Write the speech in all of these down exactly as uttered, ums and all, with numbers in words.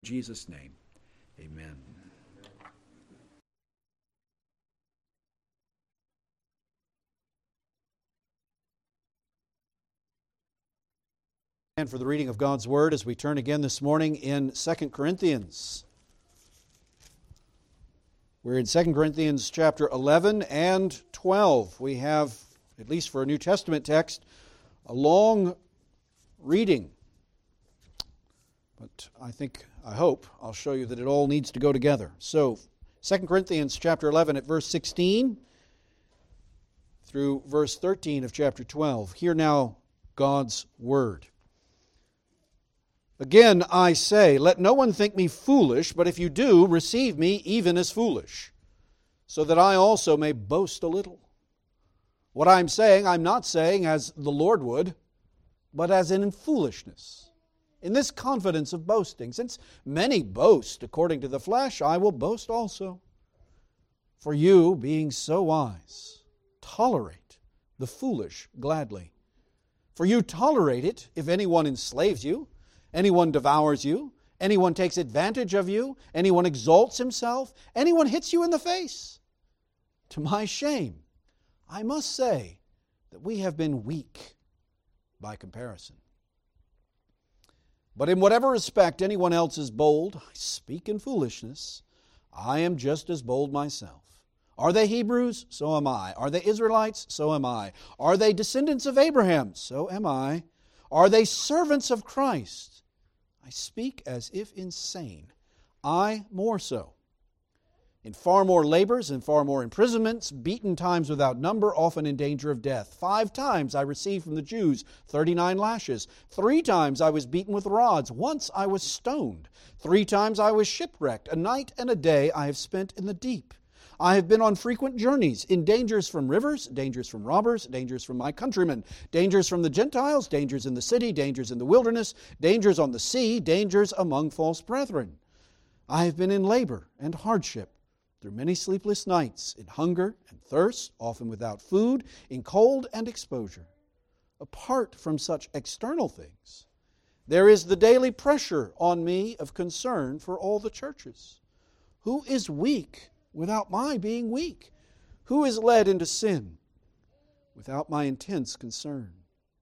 In Jesus' name, amen. And for the reading of God's Word as we turn again this morning in Second Corinthians. We're in Second Corinthians chapter eleven and twelve. We have, at least for a New Testament text, a long reading. But I think, I hope, I'll show you that it all needs to go together. So, Second Corinthians chapter eleven at verse sixteen through verse thirteen of chapter twelve. Hear now God's Word. Again, I say, let no one think me foolish, but if you do, receive me even as foolish, so that I also may boast a little. What I'm saying, I'm not saying as the Lord would, but as in foolishness. In this confidence of boasting, since many boast according to the flesh, I will boast also. For you, being so wise, tolerate the foolish gladly. For you tolerate it if anyone enslaves you, anyone devours you, anyone takes advantage of you, anyone exalts himself, anyone hits you in the face. To my shame, I must say that we have been weak by comparison. But in whatever respect anyone else is bold, I speak in foolishness, I am just as bold myself. Are they Hebrews? So am I. Are they Israelites? So am I. Are they descendants of Abraham? So am I. Are they servants of Christ? I speak as if insane. I more so. In far more labors and far more imprisonments, beaten times without number, often in danger of death. Five times I received from the Jews thirty-nine lashes. Three times I was beaten with rods. Once I was stoned. Three times I was shipwrecked. A night and a day I have spent in the deep. I have been on frequent journeys, in dangers from rivers, dangers from robbers, dangers from my countrymen, dangers from the Gentiles, dangers in the city, dangers in the wilderness, dangers on the sea, dangers among false brethren. I have been in labor and hardship, through many sleepless nights, in hunger and thirst, often without food, in cold and exposure. Apart from such external things, there is the daily pressure on me of concern for all the churches. Who is weak without my being weak? Who is led into sin without my intense concern?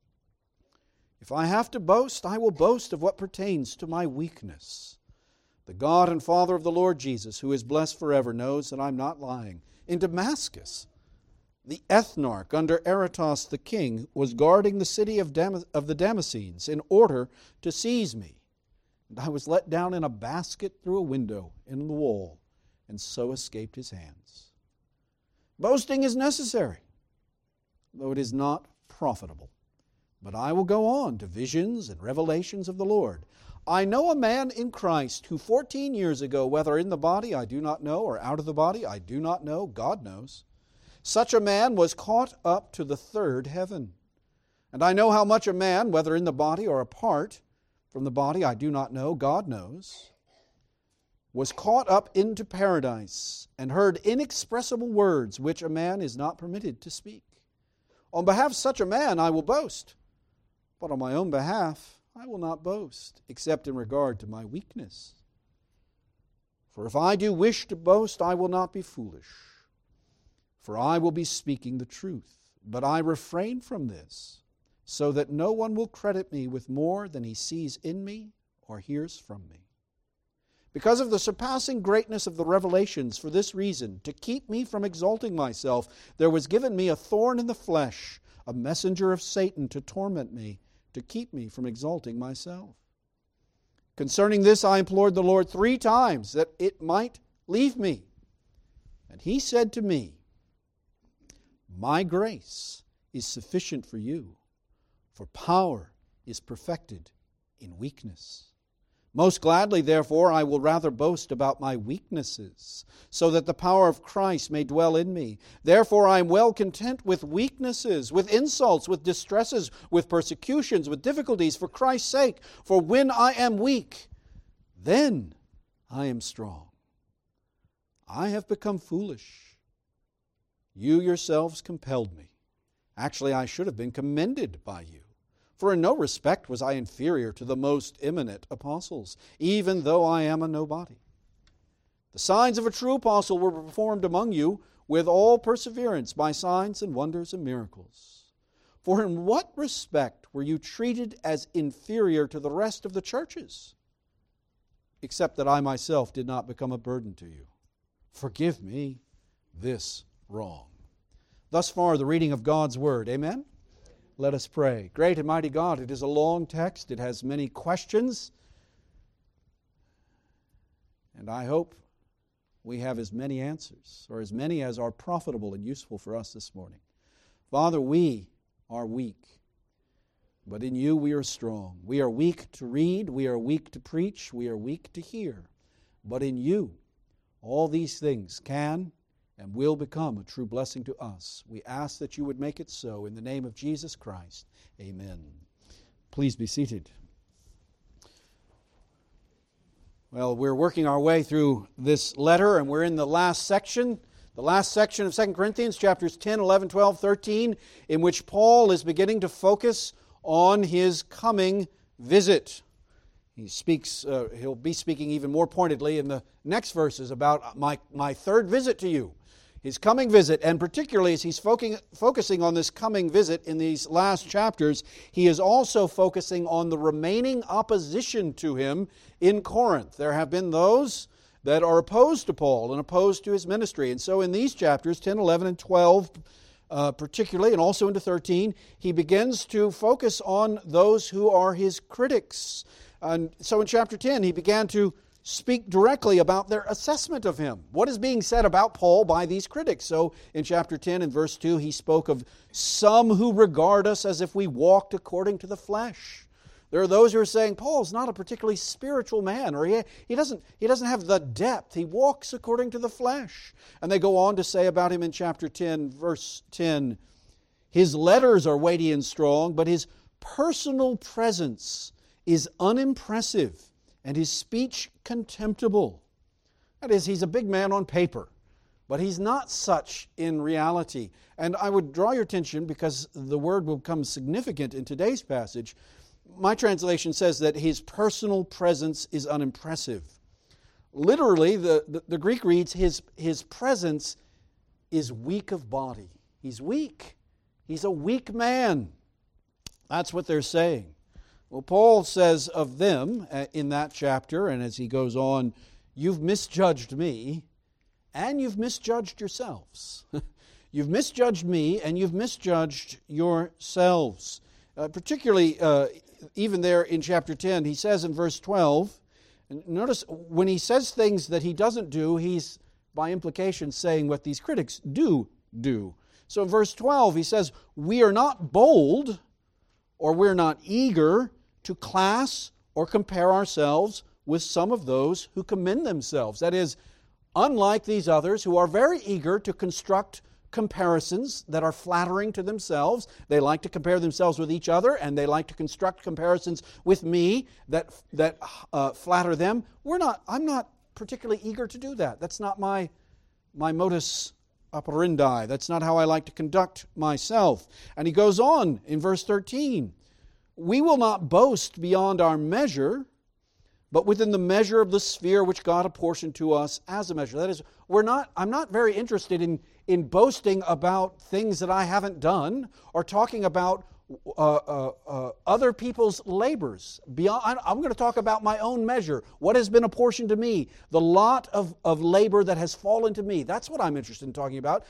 If I have to boast, I will boast of what pertains to my weakness. The God and Father of the Lord Jesus, who is blessed forever, knows that I'm not lying. In Damascus, the ethnarch under Aretas the king was guarding the city of, Dam- of the Damascenes in order to seize me. And I was let down in a basket through a window in the wall, and so escaped his hands. Boasting is necessary, though it is not profitable. But I will go on to visions and revelations of the Lord. I know a man in Christ who fourteen years ago, whether in the body I do not know, or out of the body I do not know, God knows, such a man was caught up to the third heaven. And I know how much a man, whether in the body or apart from the body I do not know, God knows, was caught up into paradise and heard inexpressible words which a man is not permitted to speak. On behalf of such a man I will boast, but on my own behalf I will not boast, except in regard to my weakness. For if I do wish to boast, I will not be foolish, for I will be speaking the truth. But I refrain from this, so that no one will credit me with more than he sees in me or hears from me. Because of the surpassing greatness of the revelations, for this reason, to keep me from exalting myself, there was given me a thorn in the flesh, a messenger of Satan to torment me, to keep me from exalting myself. Concerning this I implored the Lord three times that it might leave me. And he said to me, my grace is sufficient for you, for power is perfected in weakness. Most gladly, therefore, I will rather boast about my weaknesses, so that the power of Christ may dwell in me. Therefore I am well content with weaknesses, with insults, with distresses, with persecutions, with difficulties, for Christ's sake. For when I am weak, then I am strong. I have become foolish. You yourselves compelled me. Actually, I should have been commended by you. For in no respect was I inferior to the most eminent apostles, even though I am a nobody. The signs of a true apostle were performed among you with all perseverance by signs and wonders and miracles. For in what respect were you treated as inferior to the rest of the churches? Except that I myself did not become a burden to you. Forgive me this wrong. Thus far, the reading of God's Word. Amen? Let us pray. Great and mighty God, it is a long text. It has many questions. And I hope we have as many answers, or as many as are profitable and useful for us this morning. Father, we are weak, but in you we are strong. We are weak to read, we are weak to preach, we are weak to hear. But in you, all these things can and will become a true blessing to us. We ask that you would make it so. In the name of Jesus Christ, amen. Please be seated. Well, we're working our way through this letter, and we're in the last section, the last section of Second Corinthians, chapters ten, eleven, twelve, thirteen, in which Paul is beginning to focus on his coming visit. He speaks, uh, he'll be speaking even more pointedly in the next verses about my, my third visit to you. His coming visit, and particularly as he's focusing, focusing on this coming visit in these last chapters, he is also focusing on the remaining opposition to him in Corinth. There have been those that are opposed to Paul and opposed to his ministry. And so in these chapters, ten, eleven, and twelve uh, particularly, and also into thirteen, he begins to focus on those who are his critics. And so in chapter ten, he began to speak directly about their assessment of him. What is being said about Paul by these critics? So in chapter ten and verse two, he spoke of some who regard us as if we walked according to the flesh. There are those who are saying Paul's not a particularly spiritual man, or he, he doesn't he doesn't have the depth. He walks according to the flesh. And they go on to say about him in chapter ten, verse ten, his letters are weighty and strong, but his personal presence is unimpressive, and his speech contemptible. That is, he's a big man on paper, but he's not such in reality. And I would draw your attention, because the word will become significant in today's passage. My translation says that his personal presence is unimpressive. Literally, the, the, the Greek reads, his, his presence is weak of body. He's weak. He's a weak man. That's what they're saying. Well, Paul says of them in that chapter, and as he goes on, you've misjudged me, and you've misjudged yourselves. You've misjudged me, and you've misjudged yourselves. Uh, particularly, uh, even there in chapter ten, he says in verse twelve, and notice when he says things that he doesn't do, he's by implication saying what these critics do do. So in verse twelve, he says, we are not bold, or we're not eager to class or compare ourselves with some of those who commend themselves. That is, unlike these others who are very eager to construct comparisons that are flattering to themselves. They like to compare themselves with each other, and they like to construct comparisons with me that that uh, flatter them. We're not. I'm not particularly eager to do that. That's not my my modus operandi. That's not how I like to conduct myself. And he goes on in verse thirteen. We will not boast beyond our measure, but within the measure of the sphere which God apportioned to us as a measure. That is, we're not. I'm not very interested in, in boasting about things that I haven't done, or talking about uh, uh, uh, other people's labors. Beyond, I'm going to talk about my own measure. What has been apportioned to me? The lot of, of labor that has fallen to me. That's what I'm interested in talking about.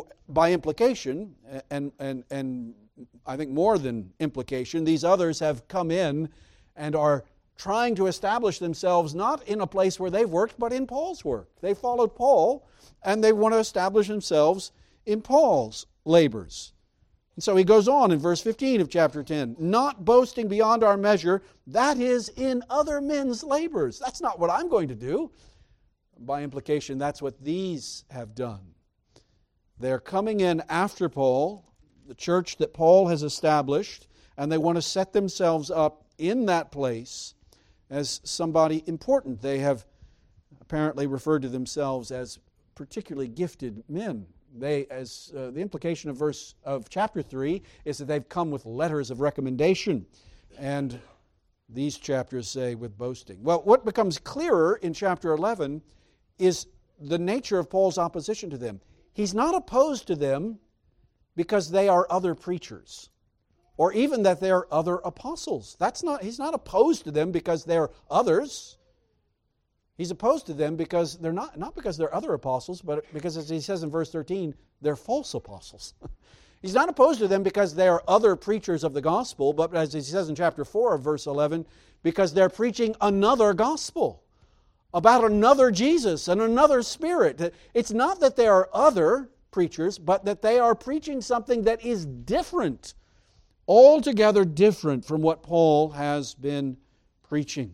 By implication, and and and. I think more than implication, these others have come in and are trying to establish themselves not in a place where they've worked, but in Paul's work. They followed Paul, and they want to establish themselves in Paul's labors. And so he goes on in verse fifteen of chapter ten, not boasting beyond our measure, that is in other men's labors. That's not what I'm going to do. By implication, that's what these have done. They're coming in after Paul, the church that Paul has established, and they want to set themselves up in that place as somebody important. They have apparently referred to themselves as particularly gifted men they, as uh, the implication of verse of chapter three is that they've come with letters of recommendation, and these chapters say with boasting. Well, what becomes clearer in chapter eleven is the nature of Paul's opposition to them. He's not opposed to them because they are other preachers, or even that they are other apostles. That's not. He's not opposed to them because they're others. He's opposed to them because they're not, not because they're other apostles, but because, as he says in verse thirteen, they're false apostles. He's not opposed to them because they are other preachers of the gospel, but as he says in chapter four of verse eleven, because they're preaching another gospel about another Jesus and another Spirit. It's not that they are other preachers, but that they are preaching something that is different, altogether different from what Paul has been preaching.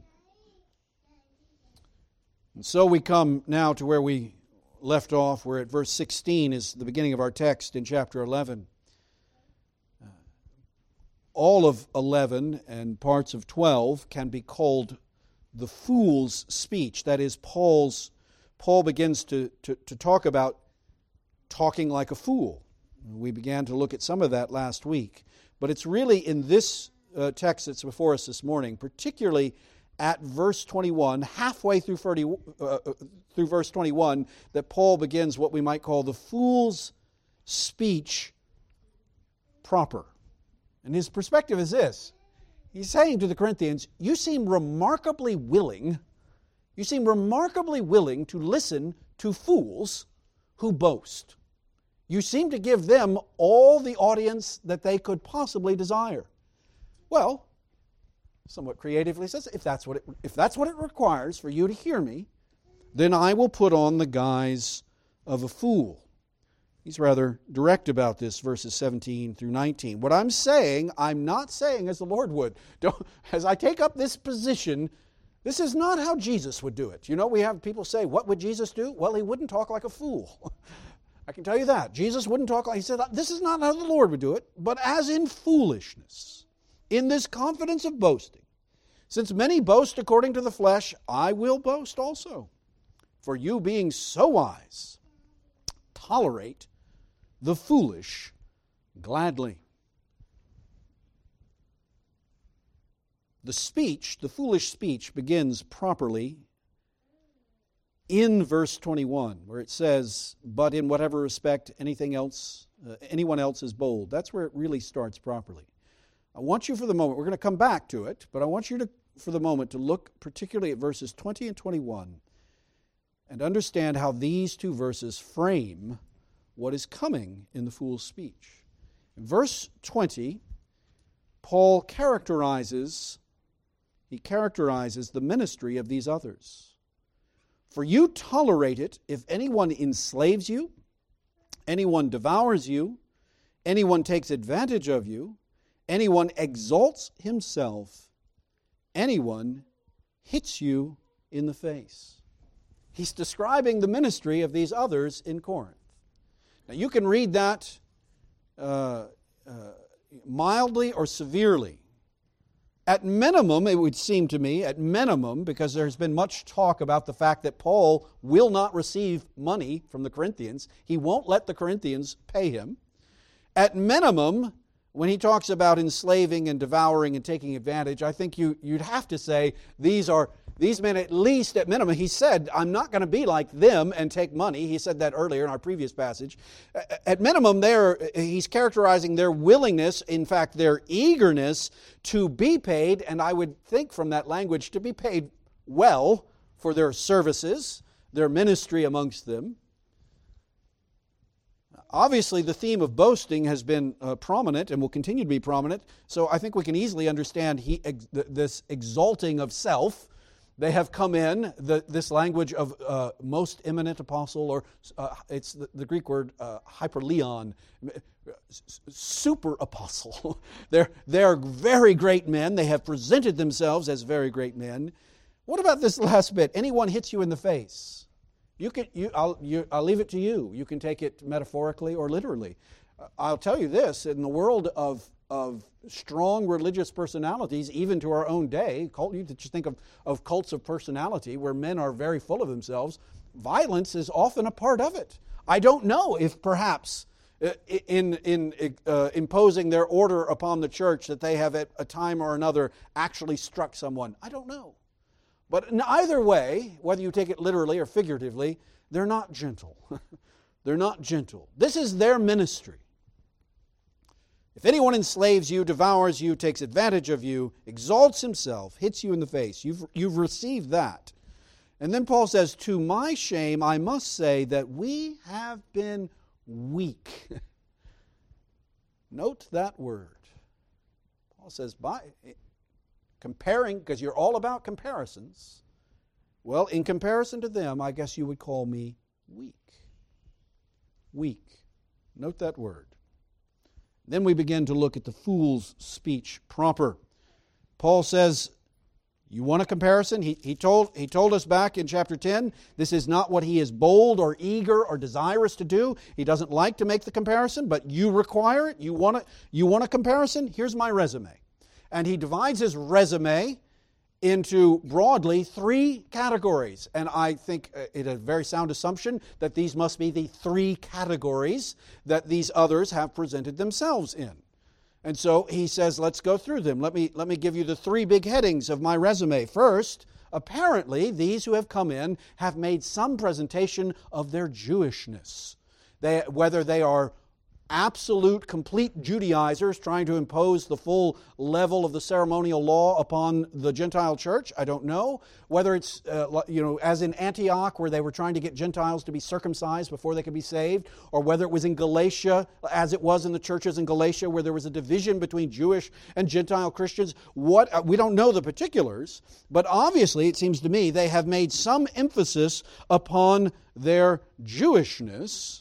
And so we come now to where we left off. We're at verse sixteen is the beginning of our text in chapter eleven. Uh, all of eleven and parts of twelve can be called the fool's speech. That is, Paul's Paul begins to, to, to talk about talking like a fool. We began to look at some of that last week. But it's really in this uh, text that's before us this morning, particularly at verse twenty-one, halfway through, thirty, uh, through verse twenty-one, that Paul begins what we might call the fool's speech proper. And his perspective is this. He's saying to the Corinthians, you seem remarkably willing, you seem remarkably willing to listen to fools who boast. You seem to give them all the audience that they could possibly desire. Well, somewhat creatively says, if that's what it, if that's what it requires for you to hear me, then I will put on the guise of a fool. He's rather direct about this, verses seventeen through nineteen. What I'm saying, I'm not saying as the Lord would. Don't, as I take up this position, this is not how Jesus would do it. You know, we have people say, what would Jesus do? Well, he wouldn't talk like a fool. I can tell you that. Jesus wouldn't talk like, he said, this is not how the Lord would do it, but as in foolishness, in this confidence of boasting. Since many boast according to the flesh, I will boast also. For you being so wise, tolerate the foolish gladly. The speech, the foolish speech, begins properly in verse twenty-one, where it says, but in whatever respect anything else, uh, anyone else is bold. That's where it really starts properly. I want you for the moment, we're going to come back to it, but I want you to, for the moment, to look particularly at verses twenty and twenty-one and understand how these two verses frame what is coming in the fool's speech. In verse twenty, Paul characterizes, he characterizes the ministry of these others. For you tolerate it if anyone enslaves you, anyone devours you, anyone takes advantage of you, anyone exalts himself, anyone hits you in the face. He's describing the ministry of these others in Corinth. Now you can read that uh, uh, mildly or severely. At minimum, it would seem to me, at minimum, because there's been much talk about the fact that Paul will not receive money from the Corinthians. He won't let the Corinthians pay him. At minimum, when he talks about enslaving and devouring and taking advantage, I think you, you'd have to say these are these men, at least at minimum. He said, I'm not going to be like them and take money. He said that earlier in our previous passage. At minimum, there he's characterizing their willingness, in fact, their eagerness to be paid, and I would think from that language to be paid well for their services, their ministry amongst them. Obviously, the theme of boasting has been uh, prominent and will continue to be prominent, so I think we can easily understand he, ex, this exalting of self. They have come in, the, this language of uh, most eminent apostle, or uh, it's the, the Greek word uh, hyperleon, super apostle. they're, they're very great men. They have presented themselves as very great men. What about this last bit? Anyone hits you in the face. You can, you, I'll, you, I'll leave it to you. You can take it metaphorically or literally. I'll tell you this, in the world of of strong religious personalities, even to our own day, cult, you just think of, of cults of personality where men are very full of themselves, violence is often a part of it. I don't know if perhaps in, in uh, imposing their order upon the church that they have at a time or another actually struck someone. I don't know. But in either way, whether you take it literally or figuratively, they're not gentle. They're not gentle. This is their ministry. If anyone enslaves you, devours you, takes advantage of you, exalts himself, hits you in the face, you've, you've received that. And then Paul says, to my shame, I must say that we have been weak. Note that word. Paul says, by comparing, because you're all about comparisons, well, in comparison to them, I guess you would call me weak. Weak. Note that word. Then we begin to look at the fool's speech proper. Paul says, you want a comparison? He, he, told, he told us back in chapter ten, this is not what he is bold or eager or desirous to do. He doesn't like to make the comparison, but you require it. You want, a, you want a comparison? Here's my resume. And he divides his resume into broadly three categories. And I think it is a very sound assumption that these must be the three categories that these others have presented themselves in. And so he says, let's go through them. Let me, let me give you the three big headings of my resume. First, apparently these who have come in have made some presentation of their Jewishness. They, whether they are absolute, complete Judaizers trying to impose the full level of the ceremonial law upon the Gentile church, I don't know. Whether it's, uh, you know, as in Antioch where they were trying to get Gentiles to be circumcised before they could be saved, or whether it was in Galatia, as it was in the churches in Galatia where there was a division between Jewish and Gentile Christians. What uh, we don't know the particulars, but obviously it seems to me they have made some emphasis upon their Jewishness.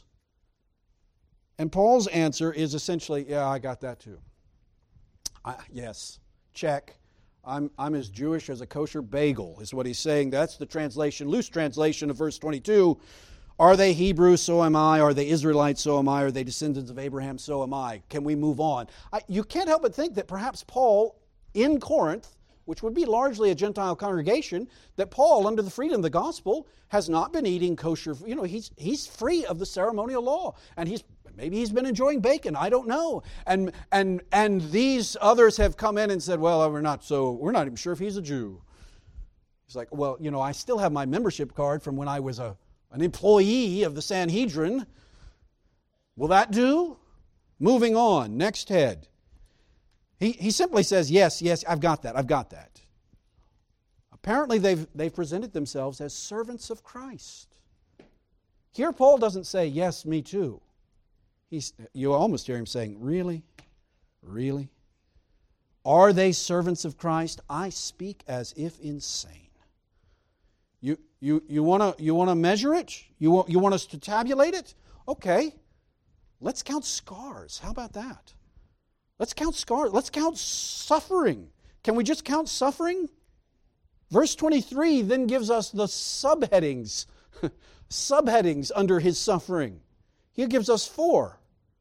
And Paul's answer is essentially, yeah, I got that too. I, yes, check. I'm, I'm as Jewish as a kosher bagel, is what he's saying. That's the translation, loose translation of verse twenty-two. Are they Hebrews? So am I. Are they Israelites? So am I. Are they descendants of Abraham? So am I. Can we move on? I, you can't help but think that perhaps Paul in Corinth, which would be largely a Gentile congregation, that Paul, under the freedom of the gospel, has not been eating kosher. You know, he's he's free of the ceremonial law, and he's maybe he's been enjoying bacon. I don't know. And and and these others have come in and said, well, we're not so we're not even sure if he's a Jew. He's like, well, you know, I still have my membership card from when I was a an employee of the Sanhedrin. Will that do? Moving on. Next head. He, he simply says, yes, yes, I've got that, I've got that. Apparently they've, they've presented themselves as servants of Christ. Here Paul doesn't say, yes, me too. He's, you almost hear him saying, really? Really? Are they servants of Christ? I speak as if insane. You, you, you want to you want to measure it? You want, you want us to tabulate it? Okay, let's count scars. How about that? Let's count scars. Let's count suffering. Can we just count suffering? Verse twenty-three then gives us the subheadings, subheadings under his suffering. He gives us four.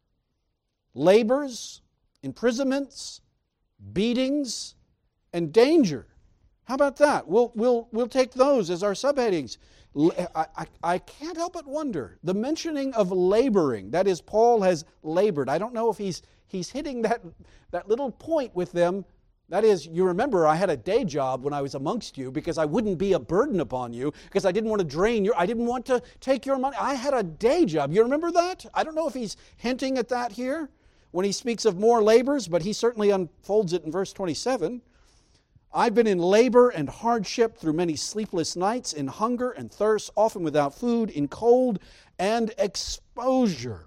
Labors, imprisonments, beatings, and danger. How about that? We'll, we'll, we'll take those as our subheadings. I, I, I can't help but wonder, the mentioning of laboring, that is, Paul has labored. I don't know if he's he's hitting that, that little point with them. That is, you remember I had a day job when I was amongst you because I wouldn't be a burden upon you, because I didn't want to drain your, I didn't want to take your money. I had a day job. You remember that? I don't know if he's hinting at that here when he speaks of more labors, but he certainly unfolds it in verse twenty-seven. I've been in labor and hardship through many sleepless nights, in hunger and thirst, often without food, in cold and exposure.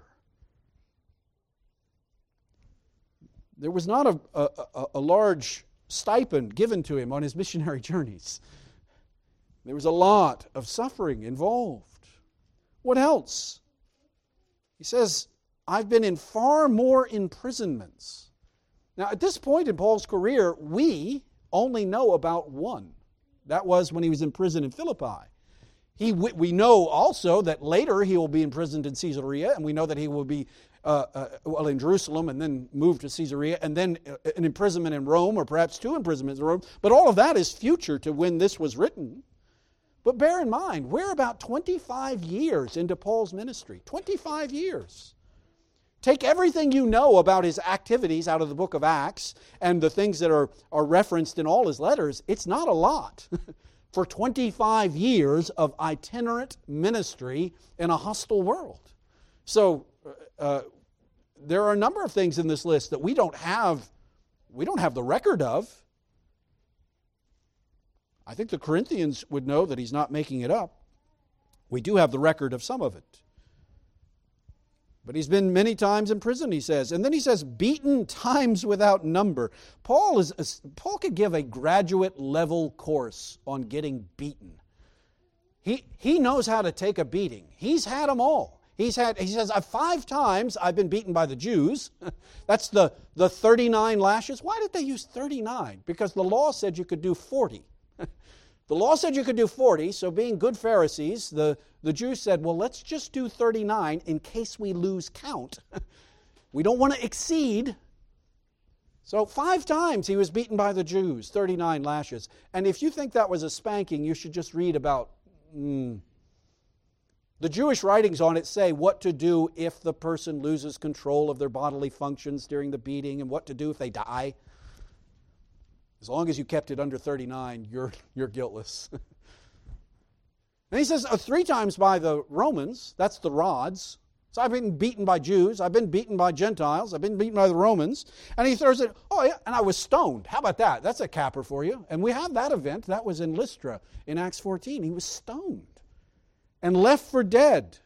There was not a, a, a large stipend given to him on his missionary journeys. There was a lot of suffering involved. What else? He says, I've been in far more imprisonments. Now, at this point in Paul's career, we only know about one. That was when he was in prison in Philippi. He, we know also that later he will be imprisoned in Caesarea, and we know that he will be uh, uh, well in Jerusalem and then moved to Caesarea, and then an imprisonment in Rome, or perhaps two imprisonments in Rome. But all of that is future to when this was written. But bear in mind, we're about twenty-five years into Paul's ministry. twenty-five years. Take everything you know about his activities out of the book of Acts and the things that are, are referenced in all his letters. It's not a lot for twenty-five years of itinerant ministry in a hostile world. So uh, there are a number of things in this list that we don't have, we don't have the record of. I think the Corinthians would know that he's not making it up. We do have the record of some of it. But he's been many times in prison, he says. And then he says, beaten times without number. Paul is Paul could give a graduate level course on getting beaten. He, he knows how to take a beating. He's had them all. He's had, he says, five times I've been beaten by the Jews. That's the, the thirty-nine lashes. Why did they use thirty-nine? Because the law said you could do forty. The law said you could do forty, so being good Pharisees, the, the Jews said, well, let's just do thirty-nine in case we lose count. We don't want to exceed. So five times he was beaten by the Jews, thirty-nine lashes. And if you think that was a spanking, you should just read about... Mm, the Jewish writings on it say what to do if the person loses control of their bodily functions during the beating and what to do if they die. As long as you kept it under thirty-nine, you're, you're guiltless. And he says uh, three times by the Romans, that's the rods. So I've been beaten by Jews, I've been beaten by Gentiles, I've been beaten by the Romans. And he throws it, oh yeah, and I was stoned. How about that? That's a capper for you. And we have that event. That was in Lystra in Acts fourteen. He was stoned and left for dead.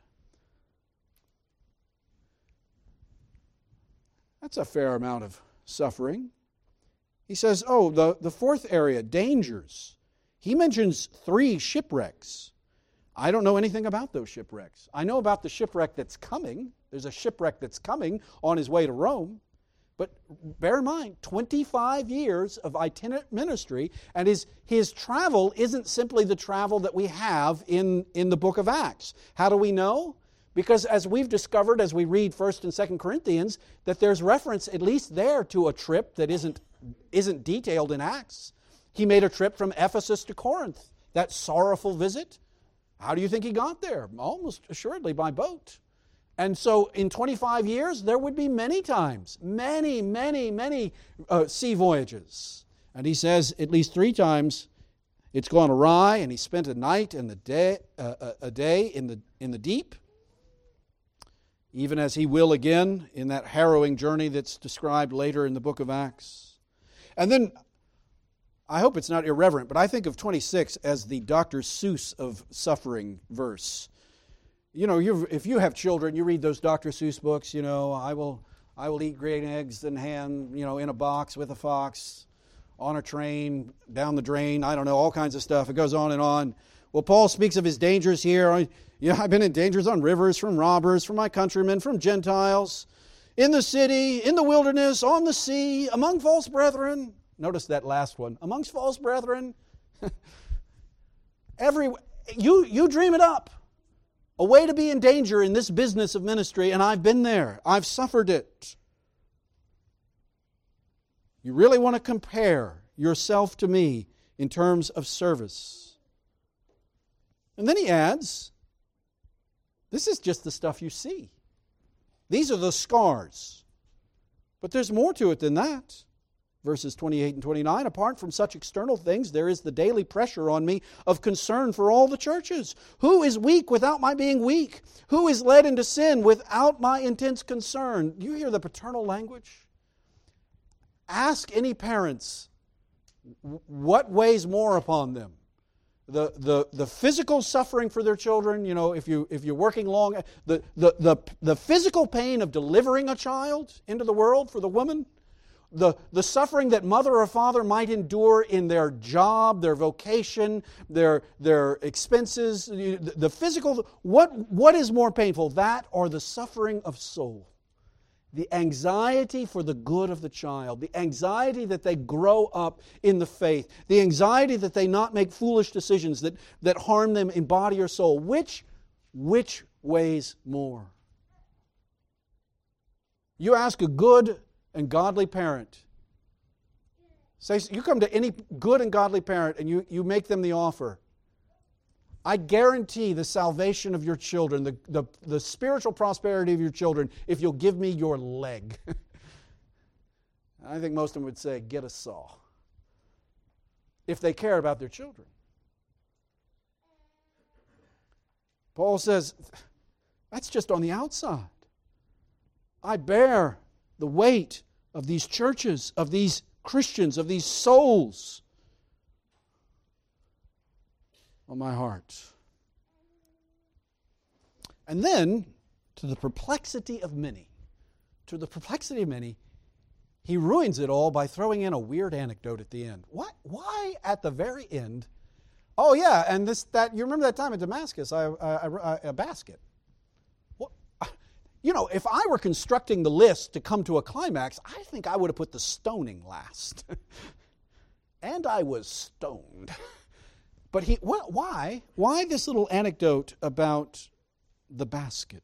That's a fair amount of suffering. He says, oh, the, the fourth area, dangers. He mentions three shipwrecks. I don't know anything about those shipwrecks. I know about the shipwreck that's coming. There's a shipwreck that's coming on his way to Rome. But bear in mind, twenty-five years of itinerant ministry, and his, his travel isn't simply the travel that we have in, in the book of Acts. How do we know? Because as we've discovered as we read First and Second Corinthians, that there's reference at least there to a trip that isn't isn't detailed in Acts. He made a trip from Ephesus to Corinth, that sorrowful visit. How do you think he got there? Almost assuredly by boat. And so in twenty-five years, there would be many times, many, many, many uh, sea voyages. And he says at least three times it's gone awry, and he spent a night and the day, uh, a day in the in the deep, even as he will again in that harrowing journey that's described later in the book of Acts. And then, I hope it's not irreverent, but I think of twenty-six as the Doctor Seuss of suffering verse. You know, you've, if you have children, you read those Doctor Seuss books, you know, I will I will eat green eggs in hand, you know, in a box with a fox, on a train, down the drain, I don't know, all kinds of stuff. It goes on and on. Well, Paul speaks of his dangers here. You know, I've been in dangers on rivers, from robbers, from my countrymen, from Gentiles, in the city, in the wilderness, on the sea, among false brethren. Notice that last one. Amongst false brethren. Every you you dream it up. A way to be in danger in this business of ministry, and I've been there. I've suffered it. You really want to compare yourself to me in terms of service. And then he adds, this is just the stuff you see. These are the scars. But there's more to it than that. Verses twenty-eight and twenty-nine, apart from such external things, there is the daily pressure on me of concern for all the churches. Who is weak without my being weak? Who is led into sin without my intense concern? You hear the paternal language? Ask any parents what weighs more upon them. The, the, the physical suffering for their children, you know, if, you, if you're working long, the, the, the, the physical pain of delivering a child into the world for the woman, The, the suffering that mother or father might endure in their job, their vocation, their, their expenses, the, the physical, what, what is more painful, that or the suffering of soul? The anxiety for the good of the child, the anxiety that they grow up in the faith, the anxiety that they not make foolish decisions that, that harm them in body or soul. Which, which weighs more? You ask a good and godly parent. Say, you come to any good and godly parent and you, you make them the offer. I guarantee the salvation of your children, the, the, the spiritual prosperity of your children, if you'll give me your leg. I think most of them would say, get a saw, if they care about their children. Paul says, that's just on the outside. I bear the weight of these churches, of these Christians, of these souls on my heart. And then, to the perplexity of many, to the perplexity of many, he ruins it all by throwing in a weird anecdote at the end. What? Why at the very end? Oh yeah, and this that you remember that time at Damascus, I, I, I a basket. What? You know, if I were constructing the list to come to a climax, I think I would have put the stoning last. And I was stoned. But he, what, why? Why this little anecdote about the basket?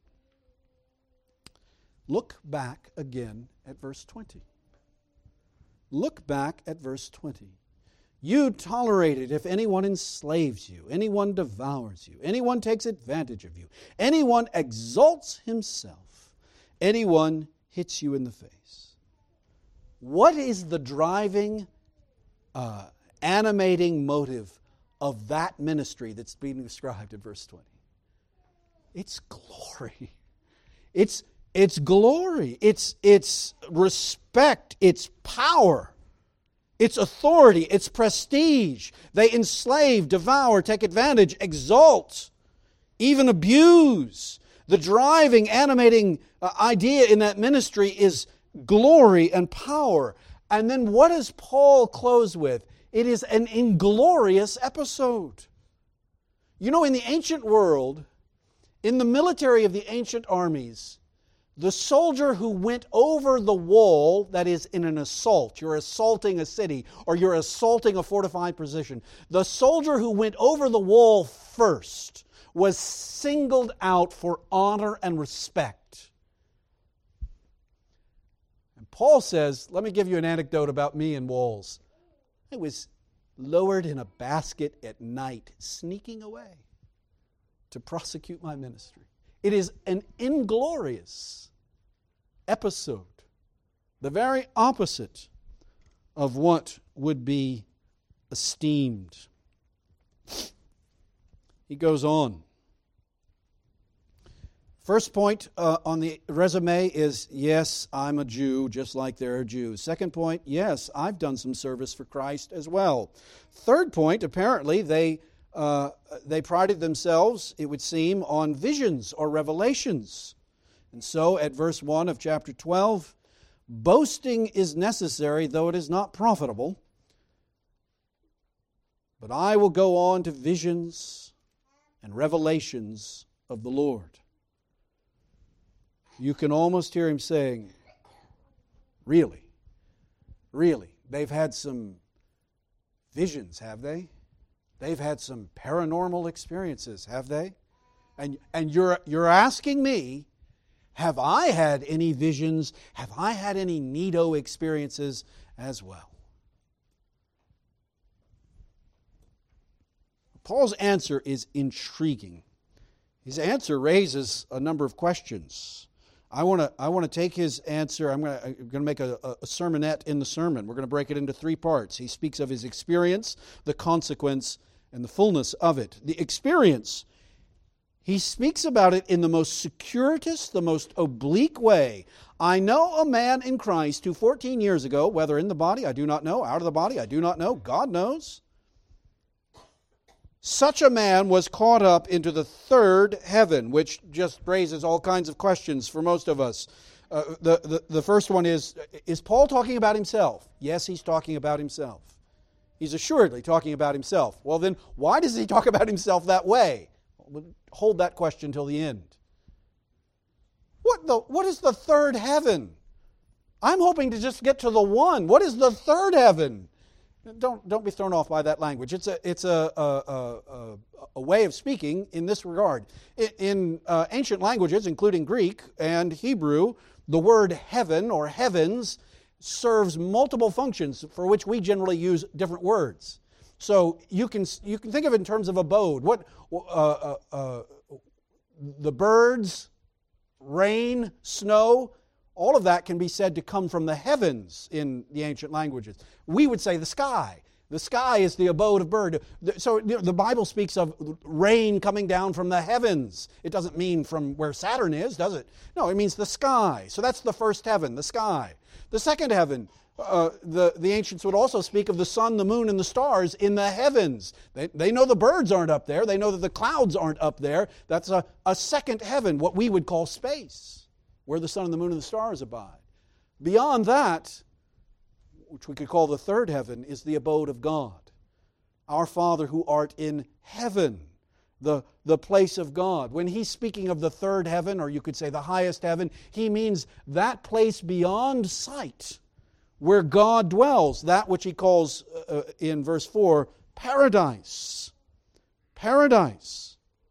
Look back again at verse twenty. Look back at verse twenty. You tolerate it if anyone enslaves you, anyone devours you, anyone takes advantage of you, anyone exalts himself, anyone hits you in the face. What is the driving, uh, animating motive of that ministry that's being described in verse twenty? It's glory. It's It's glory, it's, it's respect, it's power, it's authority, it's prestige. They enslave, devour, take advantage, exalt, even abuse. The driving, animating uh, idea in that ministry is glory and power. And then what does Paul close with? It is an inglorious episode. You know, in the ancient world, in the military of the ancient armies, the soldier who went over the wall, that is in an assault, you're assaulting a city or you're assaulting a fortified position, the soldier who went over the wall first was singled out for honor and respect. And Paul says, let me give you an anecdote about me and walls. I was lowered in a basket at night, sneaking away to prosecute my ministry. It is an inglorious episode, the very opposite of what would be esteemed. He goes on. First point uh, on the resume is, yes, I'm a Jew, just like there are Jews. Second point, yes, I've done some service for Christ as well. Third point, apparently, they Uh, they prided themselves, it would seem, on visions or revelations. And so at verse one of chapter twelve, boasting is necessary, though it is not profitable. But I will go on to visions and revelations of the Lord. You can almost hear him saying, really, really, they've had some visions, have they? They've had some paranormal experiences, have they? And and you're you're asking me, have I had any visions? Have I had any neato experiences as well? Paul's answer is intriguing. His answer raises a number of questions. I want to I want to take his answer. I'm going to, I'm going to make a, a sermonette in the sermon. We're going to break it into three parts. He speaks of his experience, the consequence, and the fullness of it. The experience, he speaks about it in the most circuitous, the most oblique way. I know a man in Christ who fourteen years ago, whether in the body, I do not know, out of the body, I do not know, God knows. Such a man was caught up into the third heaven, which just raises all kinds of questions for most of us. Uh, the, the, the first one is, is Paul talking about himself? Yes, he's talking about himself. He's assuredly talking about himself. Well then, why does he talk about himself that way? We'll hold that question till the end. What the? What is the third heaven? I'm hoping to just get to the one. What is the third heaven? Don't, don't be thrown off by that language. It's a, it's a, a, a, a way of speaking in this regard. In, in uh, ancient languages, including Greek and Hebrew, the word heaven or heavens serves multiple functions for which we generally use different words. So you can you can think of it in terms of abode. What uh, uh, uh, the birds, rain, snow, all of that can be said to come from the heavens in the ancient languages. We would say the sky. The sky is the abode of bird. So you know, the Bible speaks of rain coming down from the heavens. It doesn't mean from where Saturn is, does it? No, it means the sky. So that's the first heaven, the sky. The second heaven, uh, the, the ancients would also speak of the sun, the moon, and the stars in the heavens. They, they know the birds aren't up there. They know that the clouds aren't up there. That's a, a second heaven, what we would call space, where the sun and the moon and the stars abide. Beyond that, which we could call the third heaven, is the abode of God. Our Father who art in heaven, the, the place of God. When he's speaking of the third heaven, or you could say the highest heaven, he means that place beyond sight where God dwells, that which he calls uh, in verse four, paradise. Paradise.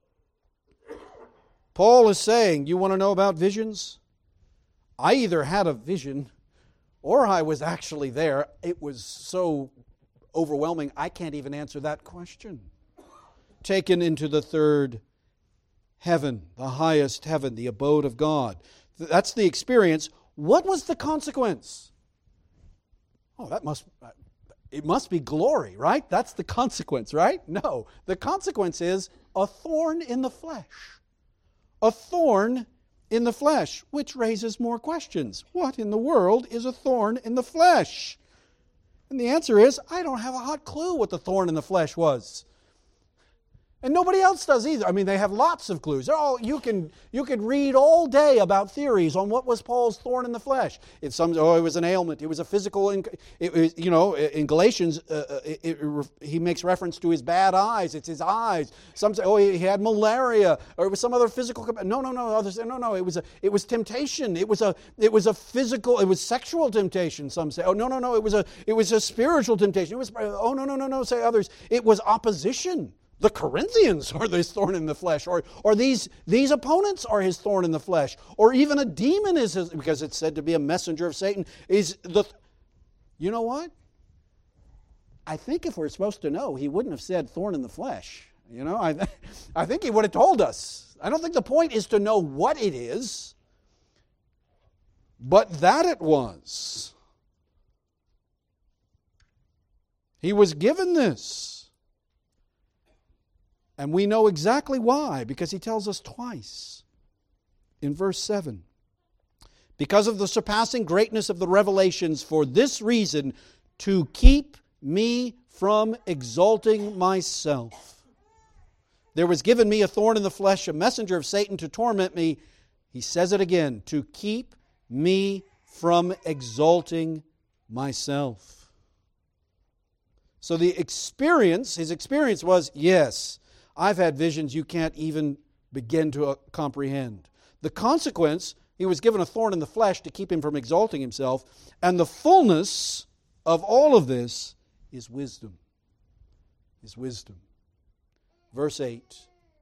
Paul is saying, you want to know about visions? I either had a vision or I was actually there. It was so overwhelming, I can't even answer that question. Taken into the third heaven, the highest heaven, the abode of God. That's the experience. What was the consequence? Oh, that must, it must be glory, right? That's the consequence, right? No, the consequence is a thorn in the flesh. A thorn in the flesh, which raises more questions. What in the world is a thorn in the flesh? And the answer is, I don't have a hot clue what the thorn in the flesh was. And nobody else does either. I mean, they have lots of clues. Oh, you can you could read all day about theories on what was Paul's thorn in the flesh. If some, oh, it was an ailment. It was a physical. It was, you know, in Galatians, uh, it, it, he makes reference to his bad eyes. It's his eyes. Some say, oh, he had malaria, or it was some other physical. No, no, no. Others say, no, no. It was a. It was temptation. It was a. It was a physical. It was sexual temptation. Some say, oh, no, no, no. It was a. It was a spiritual temptation. It was. Oh, no, no, no, no. Say others. It was opposition. The Corinthians are his thorn in the flesh, or, or these, these opponents are his thorn in the flesh, or even a demon is his, because it's said to be a messenger of Satan. Is the, you know what? I think if we're supposed to know, he wouldn't have said thorn in the flesh. You know, I, I think he would have told us. I don't think the point is to know what it is, but that it was. He was given this. And we know exactly why, because he tells us twice in verse seven. Because of the surpassing greatness of the revelations, for this reason, to keep me from exalting myself. There was given me a thorn in the flesh, a messenger of Satan to torment me. He says it again, to keep me from exalting myself. So the experience, his experience was, yes, I've had visions you can't even begin to uh, comprehend. The consequence, he was given a thorn in the flesh to keep him from exalting himself. And the fullness of all of this is wisdom. Is wisdom. Verse eight.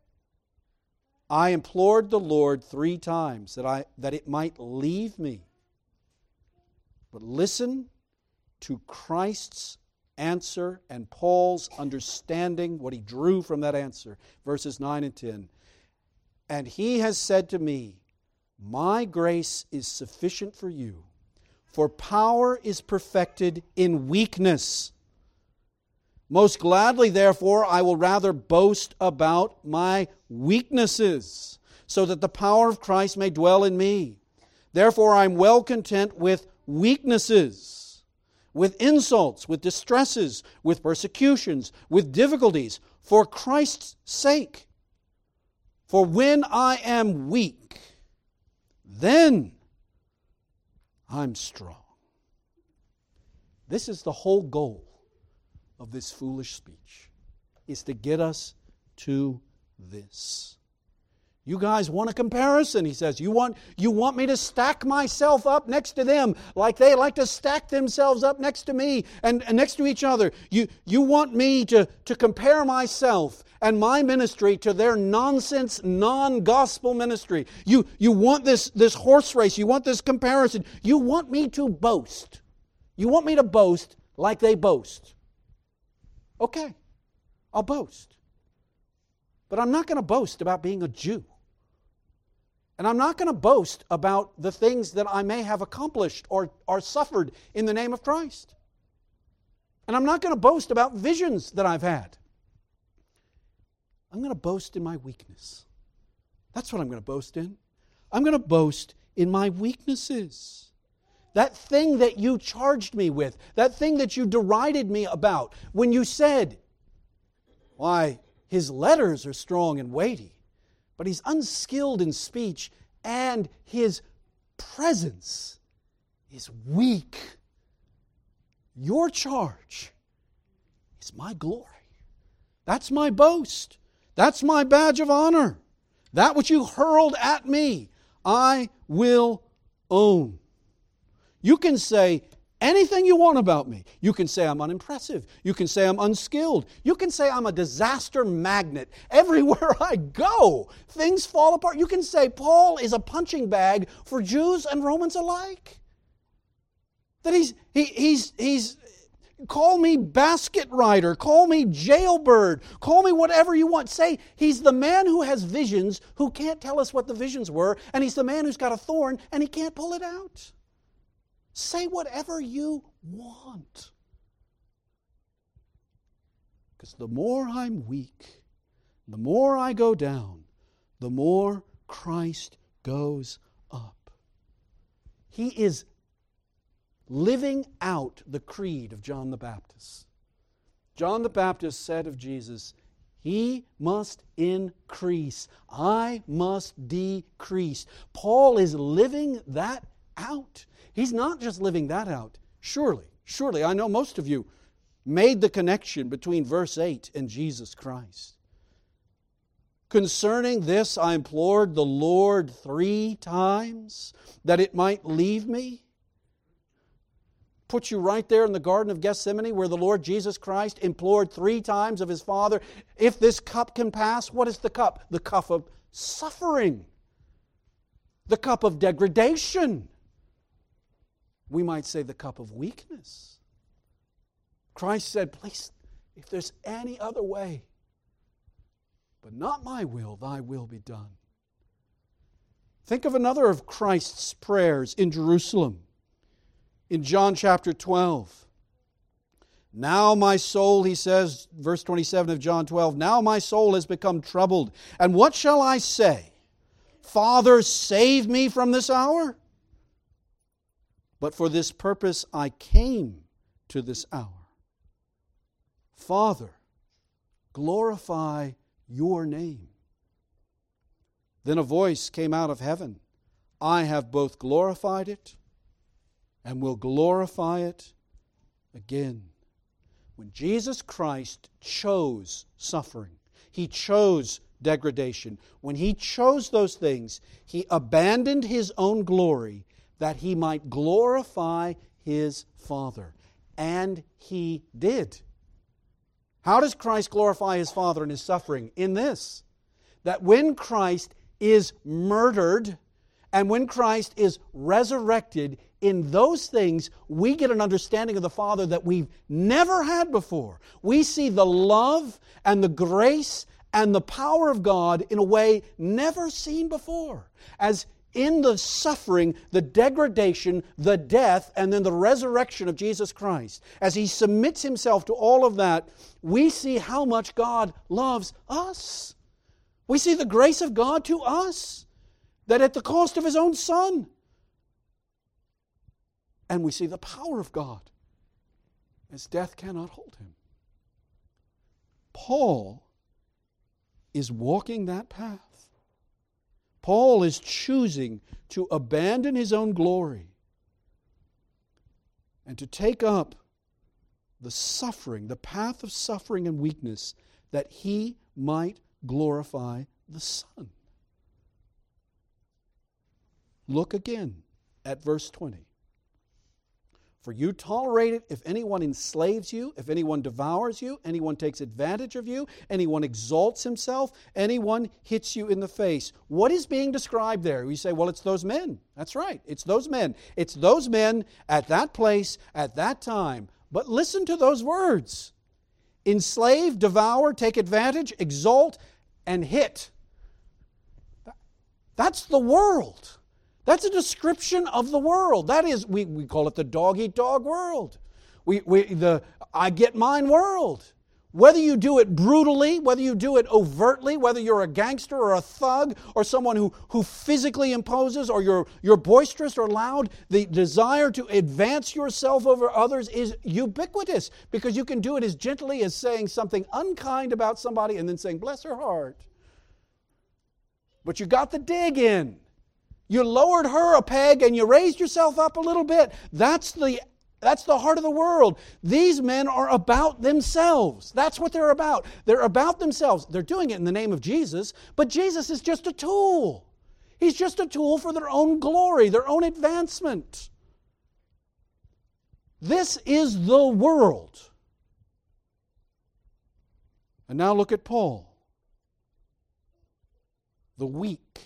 I implored the Lord three times that I that it might leave me. But listen to Christ's answer and Paul's understanding, what he drew from that answer. Verses nine and ten. And he has said to me, my grace is sufficient for you, for power is perfected in weakness. Most gladly, therefore, I will rather boast about my weaknesses, so that the power of Christ may dwell in me. Therefore, I am well content with weaknesses, with insults, with distresses, with persecutions, with difficulties, for Christ's sake. For when I am weak, then I'm strong. This is the whole goal of this foolish speech, is to get us to this. You guys want a comparison, he says. You want, you want me to stack myself up next to them like they like to stack themselves up next to me and, and next to each other. You, you want me to, to compare myself and my ministry to their nonsense, non-gospel ministry. You, you want this, this horse race. You want this comparison. You want me to boast. You want me to boast like they boast. Okay, I'll boast. But I'm not going to boast about being a Jew. And I'm not going to boast about the things that I may have accomplished or, or suffered in the name of Christ. And I'm not going to boast about visions that I've had. I'm going to boast in my weakness. That's what I'm going to boast in. I'm going to boast in my weaknesses. That thing that you charged me with, that thing that you derided me about, when you said, why, his letters are strong and weighty, but he's unskilled in speech, and his presence is weak. Your charge is my glory. That's my boast. That's my badge of honor. That which you hurled at me, I will own. You can say anything you want about me. You can say I'm unimpressive. You can say I'm unskilled. You can say I'm a disaster magnet. Everywhere I go, things fall apart. You can say Paul is a punching bag for Jews and Romans alike. That he's, he, he's, he's, call me basket rider, call me jailbird, call me whatever you want. Say he's the man who has visions who can't tell us what the visions were, and he's the man who's got a thorn and he can't pull it out. Say whatever you want. Because the more I'm weak, the more I go down, the more Christ goes up. He is living out the creed of John the Baptist. John the Baptist said of Jesus, He must increase, I must decrease. Paul is living that out. He's not just living that out. Surely, surely, I know most of you made the connection between verse eight and Jesus Christ. Concerning this I implored the Lord three times that it might leave me. Put you right there in the Garden of Gethsemane where the Lord Jesus Christ implored three times of His Father, if this cup can pass. What is the cup? The cup of suffering. The cup of degradation. We might say the cup of weakness. Christ said, please, if there's any other way, but not my will, thy will be done. Think of another of Christ's prayers in Jerusalem. In John chapter twelve. Now my soul, he says, verse twenty-seven of John twelve, now my soul has become troubled. And what shall I say? Father, save me from this hour? But for this purpose I came to this hour. Father, glorify your name. Then a voice came out of heaven. I have both glorified it and will glorify it again. When Jesus Christ chose suffering, He chose degradation. When He chose those things, He abandoned His own glory that He might glorify His Father. And He did. How does Christ glorify His Father in His suffering? In this, that when Christ is murdered and when Christ is resurrected, in those things we get an understanding of the Father that we've never had before. We see the love and the grace and the power of God in a way never seen before. As in the suffering, the degradation, the death, and then the resurrection of Jesus Christ, as He submits Himself to all of that, we see how much God loves us. We see the grace of God to us, that at the cost of His own Son. And we see the power of God, as death cannot hold Him. Paul is walking that path. Paul is choosing to abandon his own glory and to take up the suffering, the path of suffering and weakness, that he might glorify the Son. Look again at verse twenty. For you tolerate it if anyone enslaves you, if anyone devours you, anyone takes advantage of you, anyone exalts himself, anyone hits you in the face. What is being described there? You say, well, it's those men. That's right. It's those men. It's those men at that place, at that time. But listen to those words. enslave, devour, take advantage, exalt, and hit. That's the world. That's a description of the world. That is, we, we call it the dog-eat-dog world. We, we, the I get mine world. Whether you do it brutally, whether you do it overtly, whether you're a gangster or a thug or someone who, who physically imposes, or you're, you're boisterous or loud, the desire to advance yourself over others is ubiquitous, because you can do it as gently as saying something unkind about somebody and then saying, bless her heart. But you got the dig in. You lowered her a peg and you raised yourself up a little bit. That's the That's the heart of the world. These men are about themselves. That's what they're about. They're about themselves. They're doing it in the name of Jesus, but Jesus is just a tool. He's just a tool for their own glory, their own advancement. This is the world. And now look at Paul. The weak.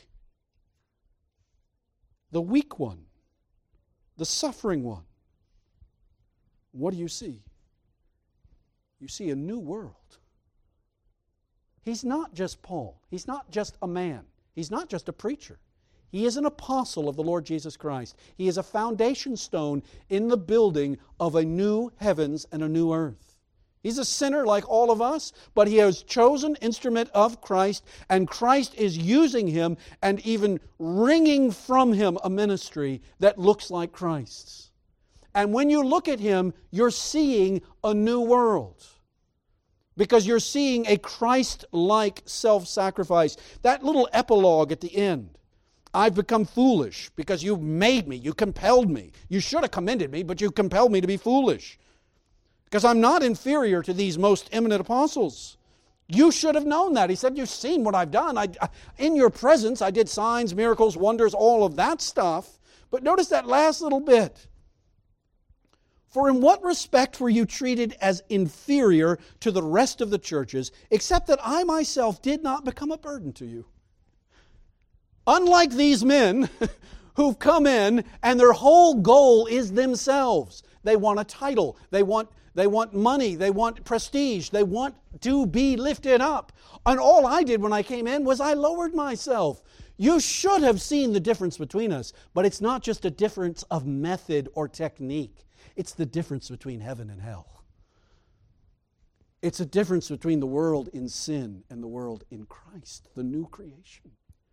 The weak one. The suffering one. What do you see? You see a new world. He's not just Paul. He's not just a man. He's not just a preacher. He is an apostle of the Lord Jesus Christ. He is a foundation stone in the building of a new heavens and a new earth. He's a sinner like all of us, but he has chosen instrument of Christ, and Christ is using him and even wringing from him a ministry that looks like Christ's. And when you look at him, you're seeing a new world. Because you're seeing a Christ-like self-sacrifice. That little epilogue at the end, I've become foolish because you've made me, you compelled me. You should have commended me, but you compelled me to be foolish. Because I'm not inferior to these most eminent apostles. You should have known that. He said, you've seen what I've done. I, I, in your presence, I did signs, miracles, wonders, all of that stuff. But notice that last little bit. For in what respect were you treated as inferior to the rest of the churches, except that I myself did not become a burden to you? Unlike these men who've come in and their whole goal is themselves. They want a title. They want, they want money. They want prestige. They want to be lifted up. And all I did when I came in was I lowered myself. You should have seen the difference between us, but it's not just a difference of method or technique. It's the difference between heaven and hell. It's a difference between the world in sin and the world in Christ, the new creation.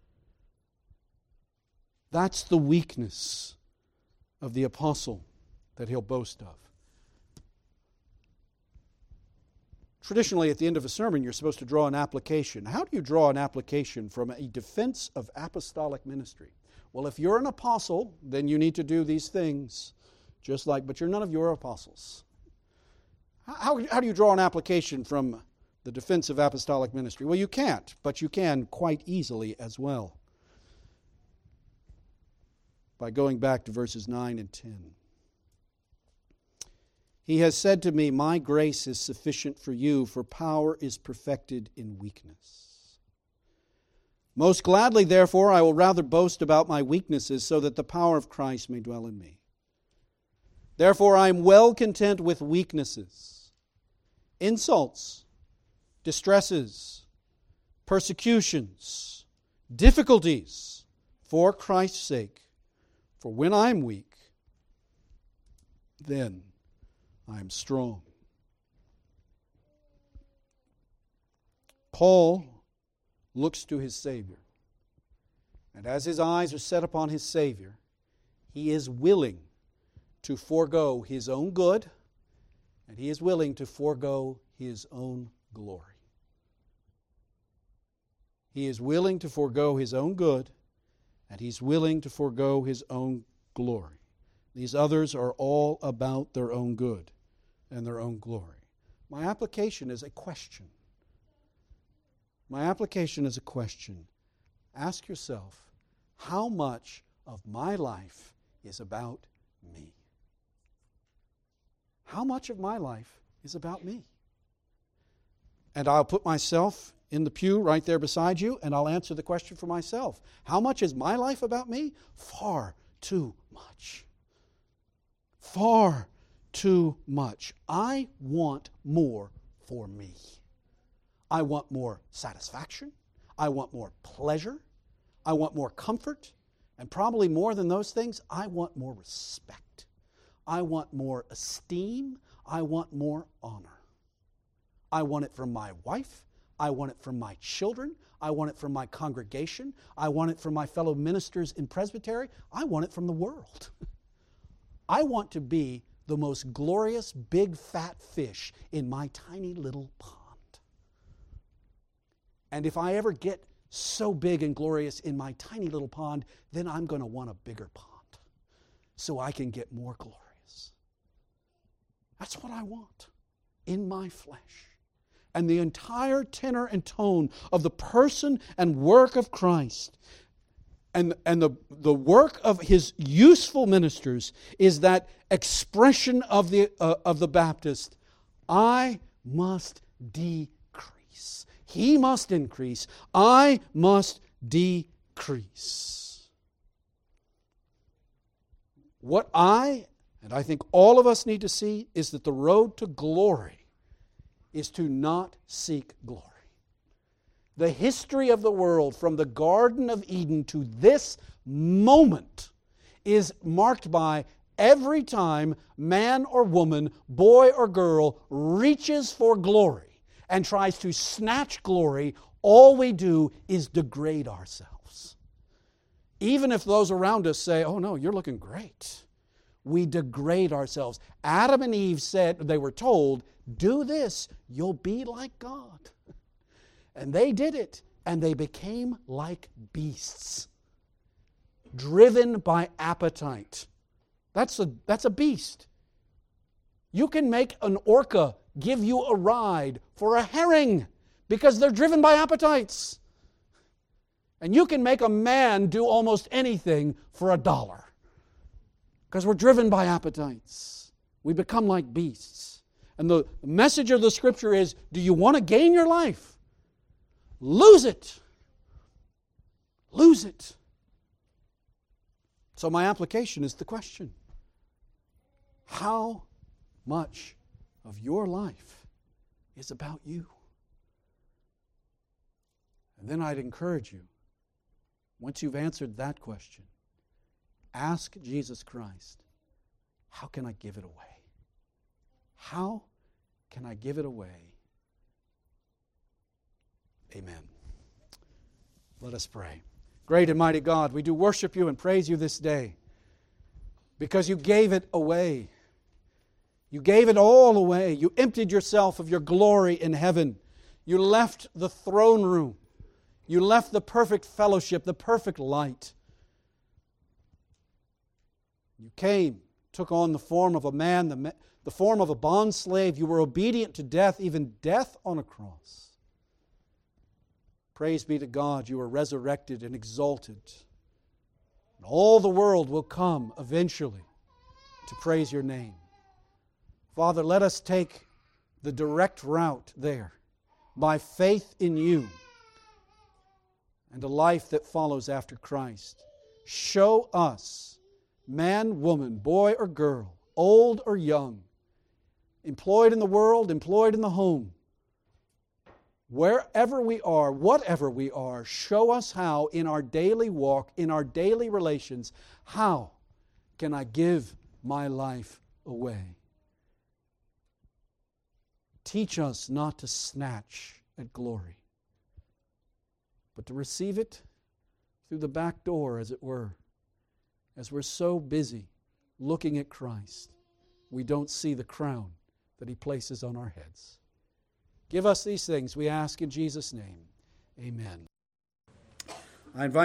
That's the weakness of the apostle that he'll boast of. Traditionally, at the end of a sermon, you're supposed to draw an application. How do you draw an application from a defense of apostolic ministry? Well, if you're an apostle, then you need to do these things. Just like, but you're none of your apostles. How, how do you draw an application from the defense of apostolic ministry? Well, you can't, but you can quite easily as well. By going back to verses nine and ten. He has said to me, my grace is sufficient for you, for power is perfected in weakness. Most gladly, therefore, I will rather boast about my weaknesses, so that the power of Christ may dwell in me. Therefore, I am well content with weaknesses, insults, distresses, persecutions, difficulties, for Christ's sake. For when I am weak, then I am strong. Paul looks to his Savior. And as his eyes are set upon his Savior, he is willing to forego his own good, and he is willing to forego his own glory. He is willing to forego his own good, and he's willing to forego his own glory. These others are all about their own good and their own glory. My application is a question. My application is a question. Ask yourself, how much of my life is about me? How much of my life is about me? And I'll put myself in the pew right there beside you, and I'll answer the question for myself. How much is my life about me? Far too much. Far too much. I want more for me. I want more satisfaction. I want more pleasure. I want more comfort. And probably more than those things, I want more respect. I want more esteem. I want more honor. I want it from my wife. I want it from my children. I want it from my congregation. I want it from my fellow ministers in presbytery. I want it from the world. I want to be the most glorious big fat fish in my tiny little pond. And if I ever get so big and glorious in my tiny little pond, then I'm going to want a bigger pond so I can get more glorious. That's what I want in my flesh. And the entire tenor and tone of the person and work of Christ and, and the, the work of His useful ministers is that expression of the, uh, of the Baptist, I must decrease. He must increase. I must decrease. What I, and I think all of us need to see, is that the road to glory is to not seek glory. The history of the world from the Garden of Eden to this moment is marked by every time man or woman, boy or girl, reaches for glory and tries to snatch glory, all we do is degrade ourselves. Even if those around us say, oh no, you're looking great. We degrade ourselves. Adam and Eve said, they were told, do this, you'll be like God. And they did it, and they became like beasts, driven by appetite. That's a, that's a beast. You can make an orca give you a ride for a herring because they're driven by appetites. And you can make a man do almost anything for a dollar because we're driven by appetites. We become like beasts. And the message of the Scripture is, do you want to gain your life? Lose it. Lose it. So my application is the question, how much of your life is about you? And then I'd encourage you, once you've answered that question, ask Jesus Christ, how can I give it away? How can I give it away? Amen. Let us pray. Great and mighty God, we do worship You and praise You this day because You gave it away. You gave it all away. You emptied Yourself of Your glory in heaven. You left the throne room. You left the perfect fellowship, the perfect light. You came, took on the form of a man, the, the form of a bondslave. You were obedient to death, even death on a cross. Praise be to God, You are resurrected and exalted. And all the world will come eventually to praise Your name. Father, let us take the direct route there by faith in You and a life that follows after Christ. Show us, man, woman, boy or girl, old or young, employed in the world, employed in the home, wherever we are, whatever we are, show us how in our daily walk, in our daily relations, how can I give my life away? Teach us not to snatch at glory, but to receive it through the back door, as it were. As we're so busy looking at Christ, we don't see the crown that He places on our heads. Give us these things, we ask in Jesus' name. Amen. I invite